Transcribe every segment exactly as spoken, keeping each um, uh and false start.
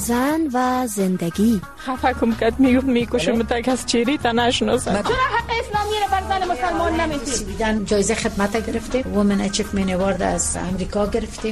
زن و زندگی. خفه کم کد میگفت میکشم تا کس چیری تا نشناسه. چرا حق اسلامی رو بر زن مسلمان نمیدید؟ سویدن جایزه خدمت گرفته، وومن اچیومنت اوارد از امریکا گرفته.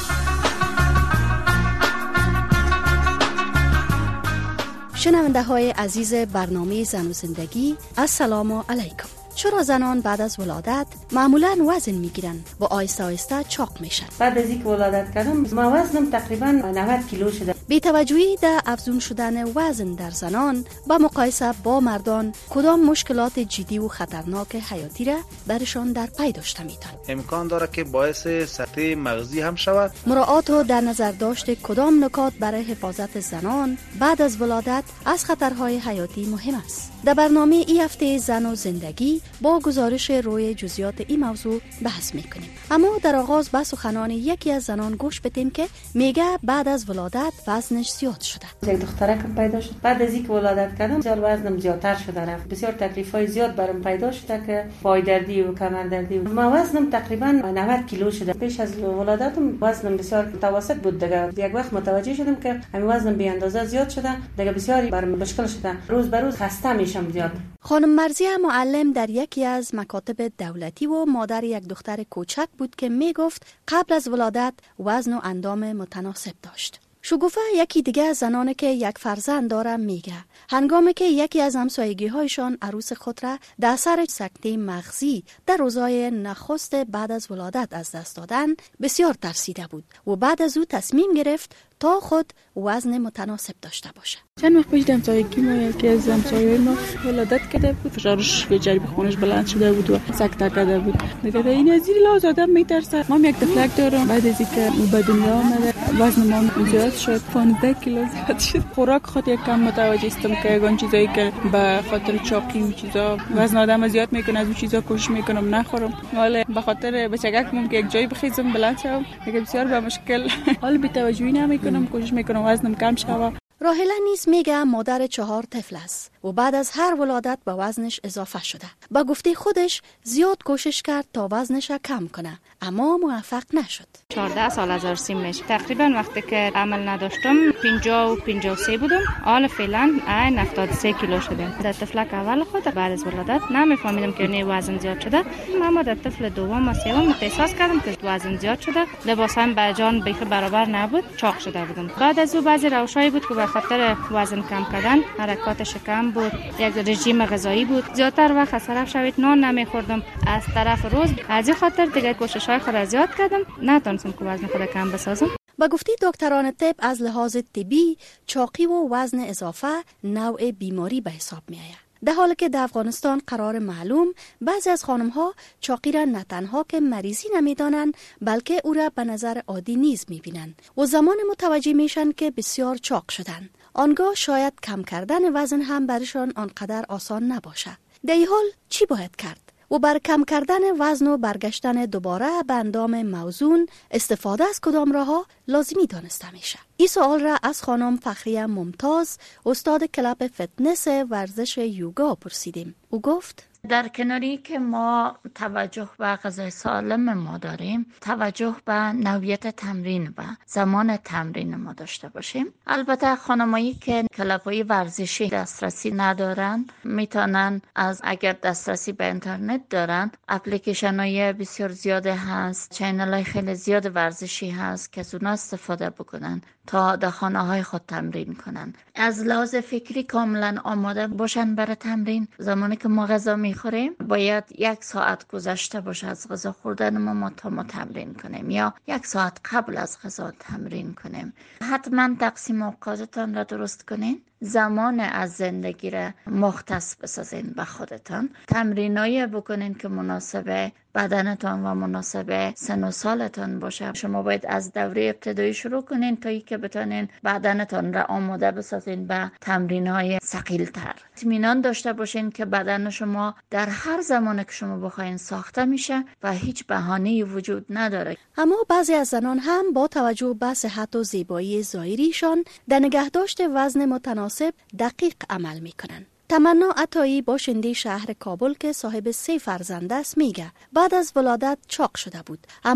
شنونده های عزیز برنامه زن و زندگی، السلام علیکم. چرا زنان بعد از ولادت معمولا وزن میگیرن و آیسته آیسته چاق میشن؟ بعد از اینکه ولادت کردم ما وزنم تقریبا نود کیلو شده. بی توجهی در افزون شدن وزن در زنان با مقایسه با مردان کدام مشکلات جدی و خطرناک حیاتی را برشان در پی داشته میتونه؟ امکان داره که باعث سطح مغزی هم شود. مراعات و در نظر داشت کدام نکات برای حفاظت زنان بعد از ولادت از خطرهای حیاتی مهم است؟ در برنامه ای هفته زن و زندگی با گزارش روی جزئیات این موضوع بحث میکنیم. اما در آغاز به سخنان یکی از زنان گوش بدیم که میگه بعد از ولادت وزنش زیاد شده. یک دخترکم پیدا شد. بعد از اینکه ولادت کردم بسیار وزنم زیادتر شده رفت. بسیار تکلیفای زیاد برام پیدا شده که پای دردی و کمر دردی. ما وزنم تقریبا نود کیلو شده. پیش از ولادتم وزنم بسیار متوسط بود دیگه. یک وقت متوجه شدم که همین وزنم بی اندازه زیاد شده. دیگه بسیار برام مشکل شده. روز به روز خسته میشم زیاد. خانم مرضیه معلم در یکی از مکاتب دولتی و مادر یک دختر کوچک بود که می گفت قبل از ولادت وزن و اندام متناسب داشت. شگوفه یکی دیگه از زنانه که یک فرزند داره میگه هنگامی که یکی از همسایگی هایشان عروس خود را در اثر سکته مغزی در روزهای نخست بعد از ولادت از دست دادن بسیار ترسیده بود و بعد از او تصمیم گرفت تا خود وزن متناسب داشته باشه. چند وقت پیش همسایگی ما یکی از همسایه‌های ما ولادت کرده بود، فشارش به جریب خونش بلند شده بود و سکته کرده بود. دیگه این از این لحاظ آدم میترسه. ما یک تفلک دارم، بعد از اینکه به دنیا آمده وزن ما زیاد شد، پانزده کیلو زیاد شد. خوراک خود یک کم متوجه هستم که اون چیزایی که به خاطر چاقی و چیزا وزن آدم زیاد میکنه از اون چیزا کوشش میکنم نخورم. ولی به خاطر بچگکم که یک جای بخیزم بلند شم دیگه بسیار به مشکل حال بی توجهی نمیکنم، کوشش میکنم وزنم کم شه. راهله نیز میگه مادر چهار طفل است و بعد از هر ولادت به وزنش اضافه شده. با گفته خودش زیاد کوشش کرد تا وزنش را کم کنه اما موفق نشد. چهارده سال از عرصیم میشه. تقریبا وقتی که عمل نداشتم پنجاه و پنجاه و سه بودم. حالا فعلا این هفتاد و سه کیلو شدم. در طفلک اول خود بعد از ولادت نمیفهمیدم که نه وزن زیاد شده. اما در طفل دوم و سوم احساس کردم که وزن زیاد شده. لباسم به جان بیخ برابر نبود، چاق شده بودم. بعد از او بعضی روشایی بود که به خاطر وزن کم کردن حرکات شکم بود، یک رژیم غذایی بود. زیادتر وقت از طرف شوید نان نمیخوردم. از طرف روز از این خاطر دیگه کوشش‌های خود زیاد کردم، نتونستم که وزن خود کم بسازم. با گفته دکتران طب از لحاظ طبی چاقی و وزن اضافه نوع بیماری به حساب می آید. در حالی که در افغانستان قرار معلوم بعضی از خانم ها چاقی را نه تنها که مریضی نمیدانند بلکه او را به نظر عادی نیز می بینند و زمان متوجه میشن که بسیار چاق شدن. آنگاه شاید کم کردن وزن هم برشان آنقدر آسان نباشه. در این حال چی باید کرد؟ و بر کم کردن وزن و برگشتن دوباره به اندام موزون استفاده از کدام راه‌ها لازمی دانسته میشه؟ این سوال را از خانم فخریه ممتاز استاد کلاب فتنس ورزش یوگا پرسیدیم. او گفت در کناری که ما توجه به غذای سالم ما داریم، توجه به نوعیت تمرین و زمان تمرین ما داشته باشیم. البته خانمایی که کلاب‌های ورزشی دسترسی ندارن میتونن از اگر دسترسی به اینترنت دارن اپلیکیشن‌های بسیار زیاده هست، چینل‌های خیلی زیاد ورزشی هست که از اونها استفاده بکنن تا در خانه‌های خود تمرین کنن. از لحاظ فکری کاملا آماده باشن برای تمرین. زمانی که ما غذا میخوریم باید یک ساعت گذشته باشه از غذا خوردن ما تا ما تمرین کنیم یا یک ساعت قبل از غذا تمرین کنیم. حتما تقسیم اوقاتتان را درست کنین. زمان از زندگی را مختص بسازین به خودتان. تمرینایی بکنین که مناسب بدنتان و مناسب سن و سالتان باشه. شما باید از دوره ابتدایی شروع کنین تا اینکه بتونین بدنتان را آماده بسازین به تمرین‌های ثقیل‌تر. اطمینان داشته باشین که بدن شما در هر زمان که شما بخواین ساخته میشه و هیچ بهانه‌ای وجود نداره. اما بعضی از زنان هم با توجه به صحت و زیبایی ظاهریشان در نگهداشت وزن متناسب دقیق عمل میکنن. تمنا عطایی باشنده شهر کابل که صاحب سه فرزند است میگه بعد از ولادت چاق شده بود اما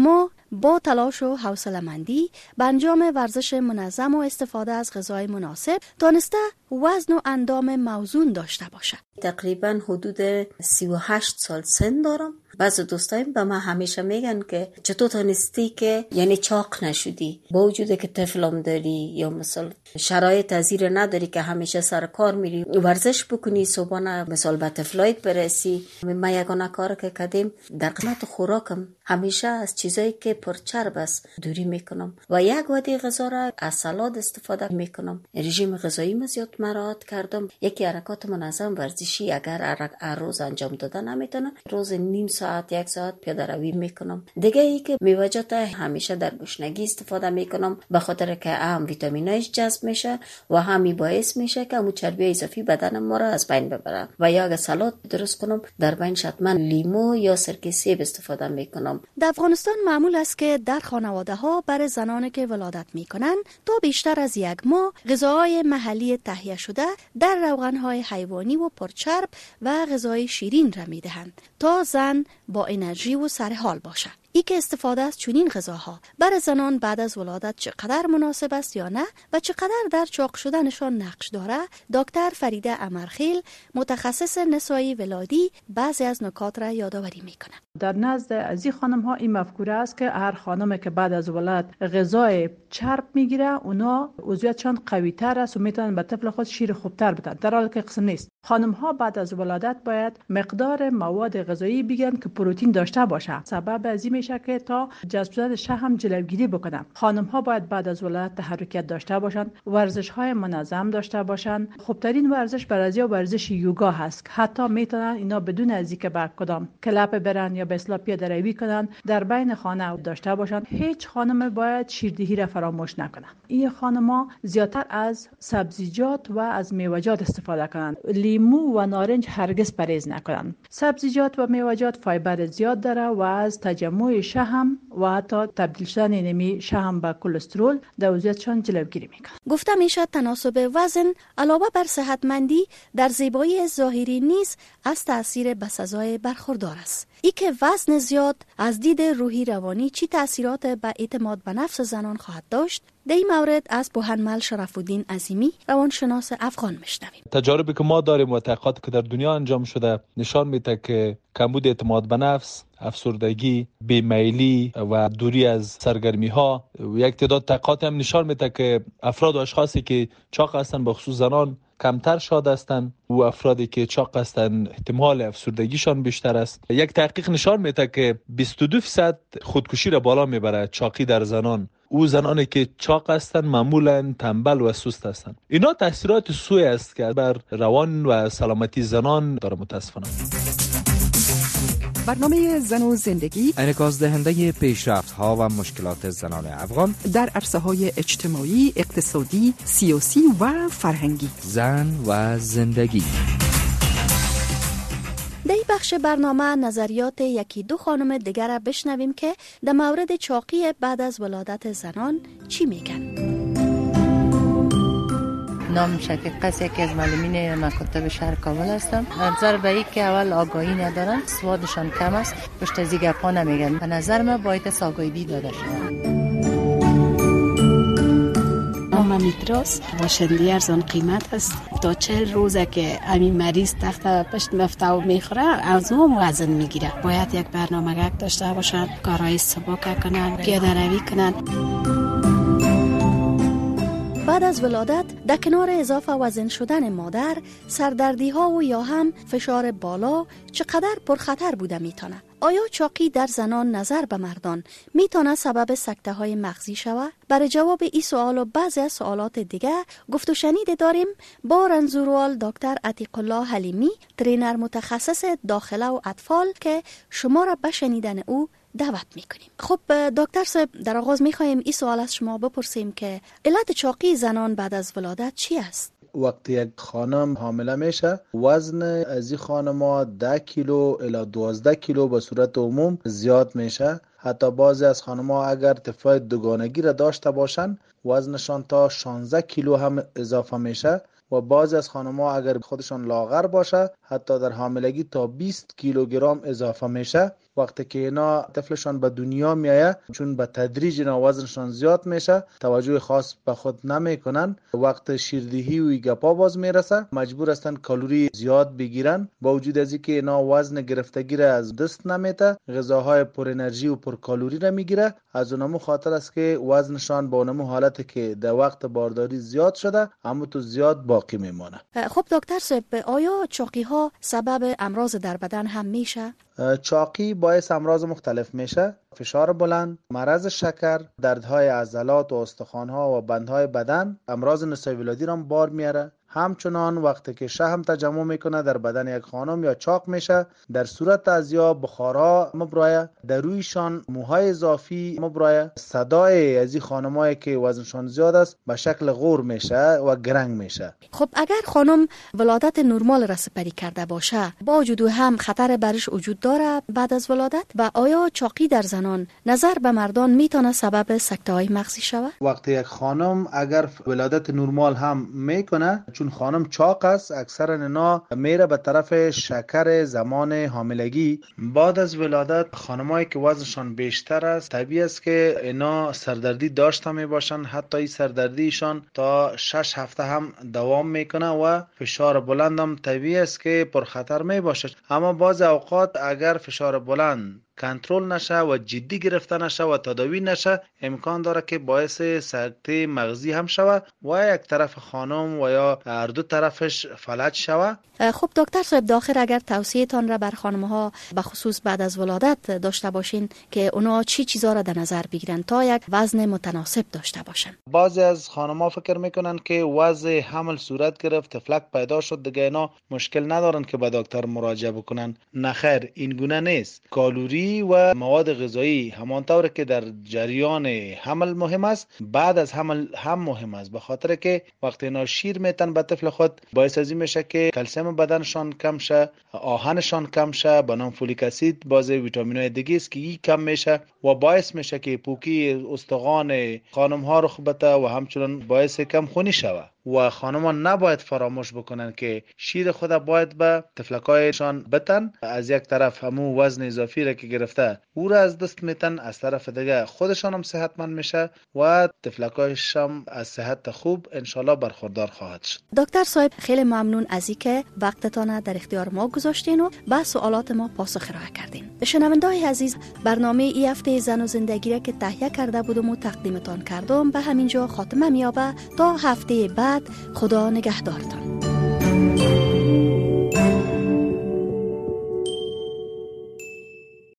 با تلاش و حوصله‌مندی به انجام ورزش منظم و استفاده از غذای مناسب تانسته وزن و اندام موزون داشته باشد. تقریبا حدود سی و هشت سال سن دارم. بعضی دوستایم به من همیشه میگن که چطور تانستی که یعنی چاق نشدی با وجودی که طفلم داری یا مثلا شرایط تزیر نداری که همیشه سر کار میری ورزش بکنی صبحانه مثلا به طفلایت برسی. من یگانه کار که کردیم در قسمت خوراکم همیشه از چیزایی که پرچرب است دوری میکنم و یک وعده غذا را از سالاد استفاده میکنم. رژیم غذایی زیاد مراعات کردم. یکی حرکات منظم ورزشی اگر هر روز انجام داده نمیتونم روز نیم ساعت یک ساعت پیاده روی میکنم. دیگه ای که میوه‌جات همیشه در گوشنگی استفاده میکنم به خاطر که هم ویتامینایش جذب میشه و هم باعث میشه که مو چربی اضافی بدن ما را از بین ببره. و یا اگه سالاد درست کنم در بینش حتما لیمو یا سرکه سیب استفاده میکنم. در افغانستان معمول است که در خانواده ها برای زنانی که ولادت میکنن تا بیشتر از یک ماه غذاهای محلی تهیه شده در روغنهای حیوانی و پرچرب و غذای شیرین را میدهند تا زن با انرژی و سرحال باشد. ای که استفاده از چنین غذاها برای زنان بعد از ولادت چقدر مناسب است یا نه و چقدر در چاق شدنشان نقش داره، دکتر فریده امرخیل متخصص نسایی ولادی بعضی از نکات را یادآوری میکنه. در نزد از این خانم ها این مفکوره است که هر خانمی که بعد از ولادت غذای چرب میگیره اونا عضویتشان قوی تر است و میتونن به طفل خود شیر خوبتر بدن، در حالی که قسم نیست. خانم ها بعد از ولادت باید مقدار مواد غذایی بگیرن که پروتئین داشته باشه. سبب از این میشه که تا جذب شدن شحم جلوگیری بکنن. خانم ها باید بعد از ولادت تحرکات داشته باشن، ورزش های منظم داشته باشن. خوبترین ورزش برای ازیا ورزش یوگا هست. حتی میتونن اینا بدون از اینکه به کدام کلپ برن یا به اصطلاح پیاده روی کنن در بین خانه داشته باشن. هیچ خانم باید شیردهی را فراموش نکنن. این خانم‌ها زیادتر از سبزیجات و از میوه‌جات استفاده کنن. لیمو و نارنج هرگز پرهیز نکنن. سبزیجات و میوه‌جات فایبر زیاد داره و از تجمع شحم و حتی تبدیل شدن نمی شحم به کلسترول در وضعیتشان جلوگیری میکنه. گفته میشه تناسب وزن علاوه بر صحتمندی در زیبایی ظاهری نیز از تاثیر بسزای برخوردار است. ای که وزن زیاد از دید روحی روانی چی تاثیرات به اعتماد به نفس زنان خواهد داشت، در این مورد از بوهنمل شرف الدین عظیمی روانشناس افغان میشنویم. تجاربی که ما داریم و تحقیقاتی که در دنیا انجام شده نشان میده که کمبود اعتماد به نفس، افسردگی، بیمیلی و دوری از سرگرمی ها و یک تعداد تحقیقات هم نشان میده که افراد و اشخاصی که چاق هستند به خصوص زنان کمتر شاد هستند و افرادی که چاق هستند احتمال افسردگیشان بیشتر است. یک تحقیق نشان میده که بیست و دو درصد خودکشی را بالا میبره چاقی در زنان. او زنانی که چاق هستند معمولا تنبل و سست هستند. اینا تاثیرات سوء است که بر روان و سلامتی زنان داره متاسفانه. برنامه زن و زندگی انعکاس دهنده پیشرفت‌ها و مشکلات زنان افغان در عرصه‌های اجتماعی، اقتصادی، سیاسی و فرهنگی. زن و زندگی. در این بخش برنامه نظریات یکی دو خانم دیگر را بشنویم که در مورد چاقی بعد از ولادت زنان چی میگن. نام شفیق قصه یکی از معلمین مکاتب شهر کابل هستم. نظر به این که اول آگاهی ندارن، سوادشان کم است، پشت از این گپا نمیگن. به نظر من باید آگاهی داده شد. نام میتراس باشندی ارزان قیمت است. تا چهل روزه که همین مریض تخت پشت مفته و میخوره از اون وزن میگیره. باید یک برنامه داشته باشن، کارهای سبک کنن، پیاده روی کنن. بعد از ولادت در کنار اضافه وزن شدن مادر، سردردی ها و یا هم فشار بالا چقدر پرخطر بوده میتونه؟ آیا چاقی در زنان نظر به مردان میتونه سبب سکته های مغزی شود؟ برای جواب این سوال و بعضی از سوالات دیگه گفت و شنید داریم با رنزوروال دکتر عتیق الله حلیمی، ترینر متخصص داخله و اطفال که شما را به شنیدن او دعوت میکنیم. خب دکتر صاحب، در آغاز میخوایم این سوال از شما بپرسیم که علت چاقی زنان بعد از ولادت چی است؟ وقتی یک خانم حامله میشه وزن از این خانم‌ها ده کیلو الی دوازده کیلو به صورت عموم زیاد میشه. حتی بعضی از خانم‌ها اگر طفلای دوگانگی را داشته باشن وزنشان تا شانزده کیلو هم اضافه میشه و بعضی از خانم‌ها اگر خودشان لاغر باشه حتی در حاملگی تا بیست کیلوگرم اضافه میشه. وقتی که اینا طفلشان به دنیا میایه، چون به تدریج اینا وزنشان زیاد میشه، توجه خاص به خود نمیکنن، وقت شیردهی و گپا باز میرسه، مجبور هستن کالری زیاد بگیرن. با وجود از اینکه اینا وزن گرفتگی را از دست نمیته، غذاهای پر انرژی و پر کالری را میگیره، از اونمو خاطر است که وزنشان با اونمو حالتی که در وقت بارداری زیاد شده اما تو زیاد باقی میمونه. خب دکتر صاحب، آیا چاقی ها سبب امراض در بدن هم میشه؟ چاقی باعث امراض مختلف میشه: فشار بلند، مرض شکر، دردهای عضلات و استخوان‌ها و بندهای بدن، امراض نسای ولادی را بار میاره. همچنان وقتی که شحم تجمع میکنه در بدن یک خانم یا چاق میشه، در صورت از یا بخارا مبرایه، در رویشان موهای اضافی مبرایه، صدای از این خانمایی که وزنشان زیاد است به شکل غور میشه و گرنگ میشه. خب اگر خانم ولادت نرمال را سپری کرده باشه، با وجود هم خطر برش وجود داره بعد از ولادت؟ و آیا چاقی در زنان نظر به مردان میتونه سبب سکته های مغزی شود؟ وقتی یک خانم اگر ولادت نرمال هم میکنه، چون خانم چاق است، اکثر اینا میره به طرف شکر زمان حاملگی. بعد از ولادت خانمایی که وزنشان بیشتر است، طبیعی است که اینا سردردی داشته می باشن، حتی این سردردیشان تا شش هفته هم دوام میکنه و فشار بلند هم طبیعی است که پرخطر می باشه. اما بعض اوقات اگر فشار بلند کنترل نشه و جدی گرفته نشه و تداوی نشه، امکان داره که باعث سکته مغزی هم شوه و یک طرف خانم و یا هر دو طرفش فلج شوه. خب دکتر صاحب، داخل اگر توصیه تان را بر خانم ها به خصوص بعد از ولادت داشته باشین که اونا چی چیزا را در نظر بگیرن تا یک وزن متناسب داشته باشن؟ بعضی از خانم ها فکر میکنن که وضع حمل صورت گرفت، تفلک پیدا شد، دیگه اینا مشکل ندارن که به دکتر مراجعه بکنن. نخیر، این گونه نیست. کالری و مواد غذایی همانطور که در جریان حمل مهم است، بعد از حمل هم مهم است، به خاطر که وقتی اینا شیر میتن به طفل خود، باعث از این میشه که کلسیم بدنشان کم شه، آهنشان کم شه، بنام فولیک اسید، باز ویتامین‌های دیگه است که این کم میشه و باعث میشه که پوکی استخوان خانم ها رخ بده و همچنین باعث کم خونی شوه. و خانمان نباید فراموش بکنن که شیر خود باید به طفلکایشان بتن. از یک طرف همو وزن اضافی را که گرفته او را از دست میتن، از طرف دیگه خودشان هم صحتمند میشه و طفلکایش هم از صحت خوب انشالله برخوردار خواهد شد. دکتر صاحب، خیلی ممنون از اینکه وقتتان در اختیار ما گذاشتین و به سوالات ما پاسخ ارائه کردین. شنونده‌های عزیز، برنامه این هفته زن و زندگی را که تهیه کرده بودم و تقدیمتان کردم به همینجا خاتمه میابه. تا هفته بعد، خدا نگهدارتان.